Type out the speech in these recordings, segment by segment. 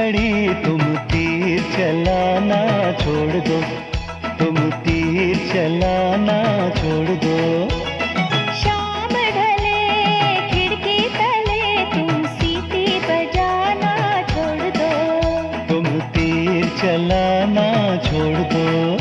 घड़ी तुम तीर चलाना छोड़ दो, तुम तीर चलाना छोड़ दो। शाम ढले खिड़की तले तुम सीटी बजाना छोड़ दो, तुम तीर चलाना छोड़ दो।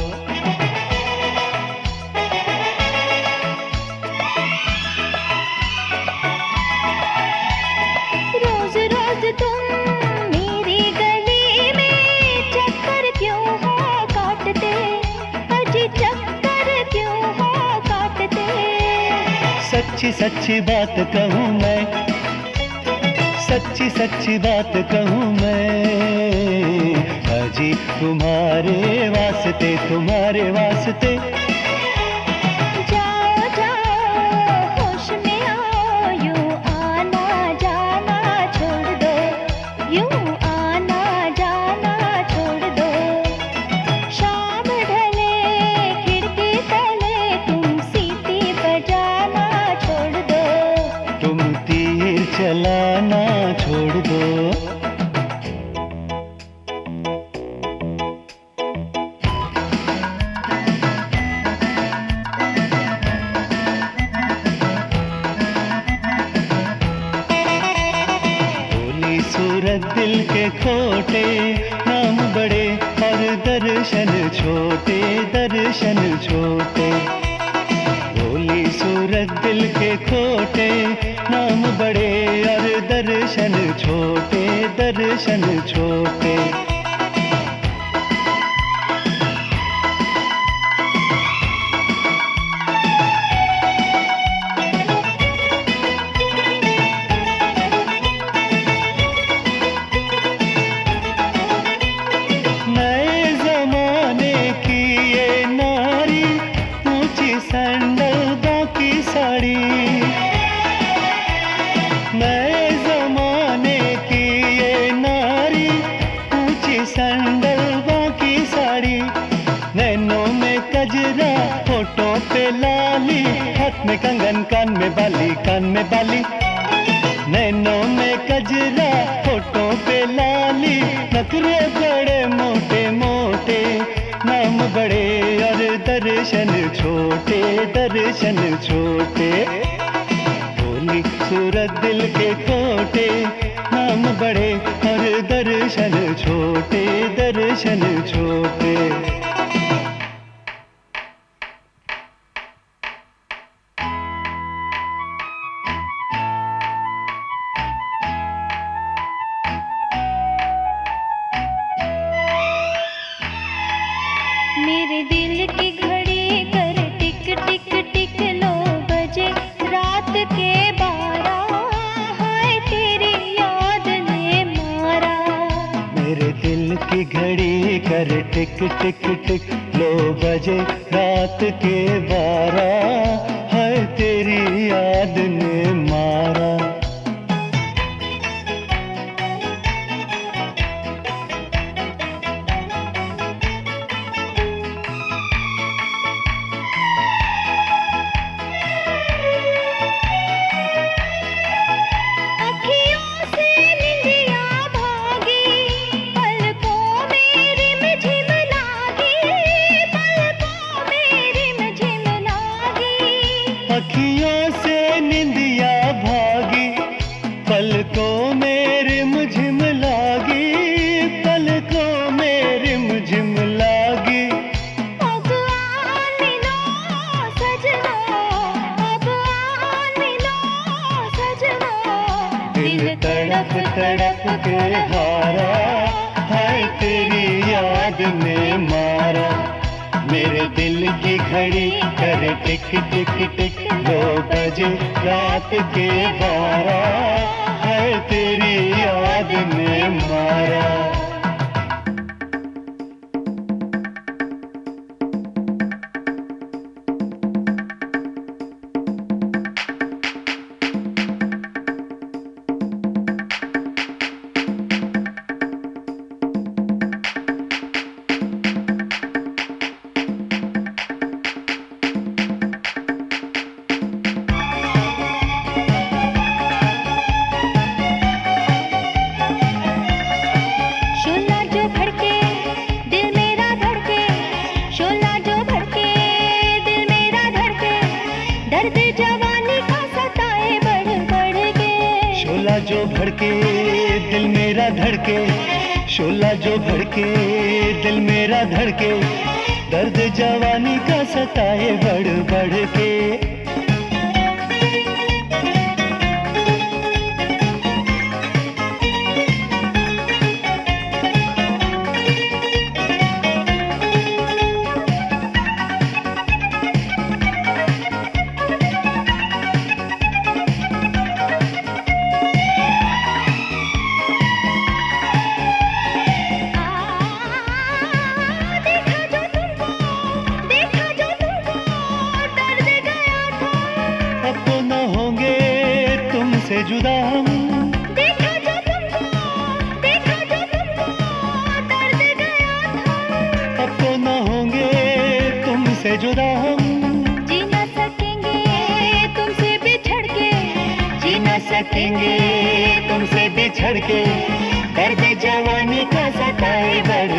रोज रोज तुम मेरी गली में चक्कर क्यों हो काटते, अजी चक्कर क्यों हो काटते। सच्ची सच्ची बात कहूँ मैं, सच्ची सच्ची बात कहूँ मैं, अजी तुम्हारे वास्ते, तुम्हारे वास्ते। जाओ जाओ होश में आओ, यूं आना जाना छोड़ दो, यूं आना जाना छोड़ दो। शाम ढले खिड़की तले तुम सीटी बजाना छोड़ दो, तुम तीर चलाना छोड़ दो। भोली सूरत दिल के खोटे, नाम बड़े और दर्शन छोटे, दर्शन छोटे। भोली सूरत दिल के खोटे, नाम बड़े और दर्शन छोटे, दर्शन छोटे। नए जमाने की ये नारी, ऊंची सैंडल बाकी साड़ी। नए जमाने की ये नारी, ऊंची सैंडल बाकी साड़ी। नैनों में कजरा, होठों पे लाली, हाथ में कंगन, कान में बाली, कान में बाली। नैनों में कजरा, होठों पे लाली, नखरे बड़े मोटे मोटे, नाम बड़े और दर्शन छोटे, दर्शन छोटे। भोली सूरत दिल के खोटे, नाम बड़े और दर्शन छोटे, दर्शन छोटे। मेरे दिल की घड़ी कर टिक टिक टिक, लो बजे रात के 12, हाय तेरी याद ने मारा। मेरे दिल की घड़ी कर टिक टिक टिक, लो बजे रात के 12, हाय तेरी याद ने मारा। अखियों से निंदिया भागी, पलकों में रिमझिम लागी, पलकों में रिमझिम लागी। अखियों से निंदिया भागी, पलकों में रिमझिम लागी, पलकों में रिमझिम लागी। अब आन लो सजना, अब आन लो सजना। दिल तड़प तड़प के हारा, हाय तेरी याद ने मारा। मेरे दिल की घड़ी कर टिक टिक टिक, 2 बजे रात के 12, हाय तेरी याद ने मारा। मेरा धड़के, शोला जो भड़के, दिल मेरा धड़के, दर्द जवानी का सताए बढ़ बढ़ के। से जुदा हम देखा जो तुमको दर्द गया था। अब तो न होंगे तुमसे जुदा हम, जी न सकेंगे तुमसे बिछड़ के, जी न सकेंगे तुमसे बिछड़ के, दर्द जवानी का सताए बढ़